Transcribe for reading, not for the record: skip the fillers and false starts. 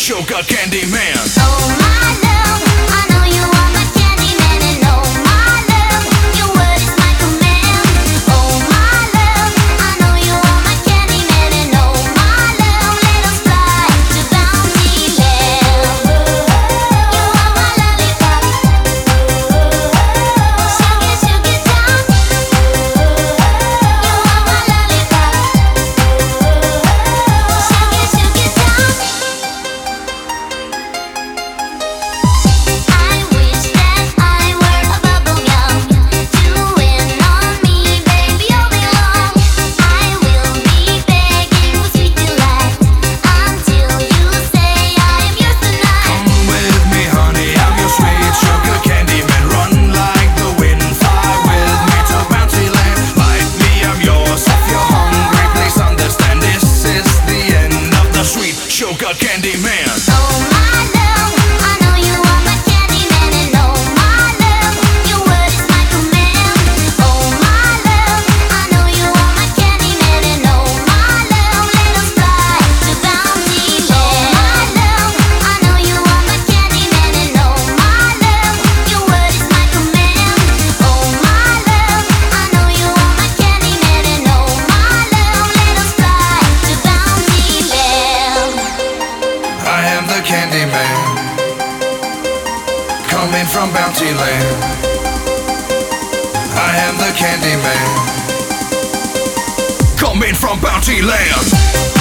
sugar candy man. Oh my love, I know you are my candy man, and oh my love, your word is my command. Oh my love, I know you are my candy man, and oh my love, let us fly to Bountyland. You are my lollipop, sugar sugar down. You are my lollipop, sugar sugar down. I wish that I were a bubble gum, chewing on me, baby, all day long. I will be begging for sweet delight until you say I am yours tonight. Come with me, honey, I'm your sweet sugar candy man. Run like the wind, fly with me to Bountyland. Like me, I'm yours. If you're hungry, please understand this is the end of the sweet sugar candy man. Oh my love, I know you are my candy man, and oh my love, your word is my command. Oh my love, I know you are my candy man, and oh my love, let us fly to Bountyland. Oh my love, I know you are my candy man, and oh my love, your word is my command. Oh my love, I know you are my candy man, and oh my love, let us fly to Bountyland. I am the candy man, coming from Bountyland. I am the candy man, coming from Bountyland.